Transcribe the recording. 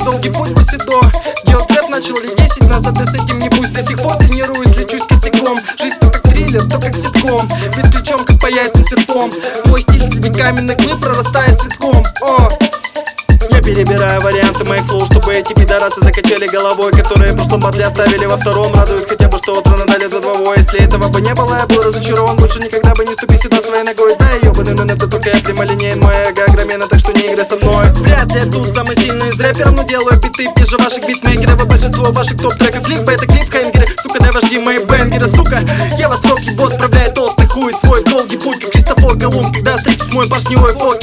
долгий путь по седо. Делать рэп начал лет 10 назад, и с этим не пусть. До сих пор тренируюсь, лечусь косяком. Жизнь то как триллер, то как ситком. Бит плечом, как по яйцам серпом. Мой стиль среди каменных глыб прорастает цветком. Я перебираю варианты моих флоу, чтобы эти пидорасы закачали головой, которые в прошлом батле оставили во втором. Радует хотя бы, что утро надали до двого. Если этого бы не было, я был разочарован. Больше никогда бы не ступи сюда своей ногой. Да, ёбаный, но это только я прямолинейен. Мой эго огроменно, так что не играй со мной. Вряд ли я тут самый сильный из рэперов, но делаю биты ближе ваших битмейкеров. И большинство ваших топ-треков кликбейт, это клипхенгеры. Сука, дай вожди мои бенгеры, сука. Я вас в рот ебу, отправляю толстый хуй свой в долгий путь, как Христофор Колумб. Когда встретюсь мой поршневой фок,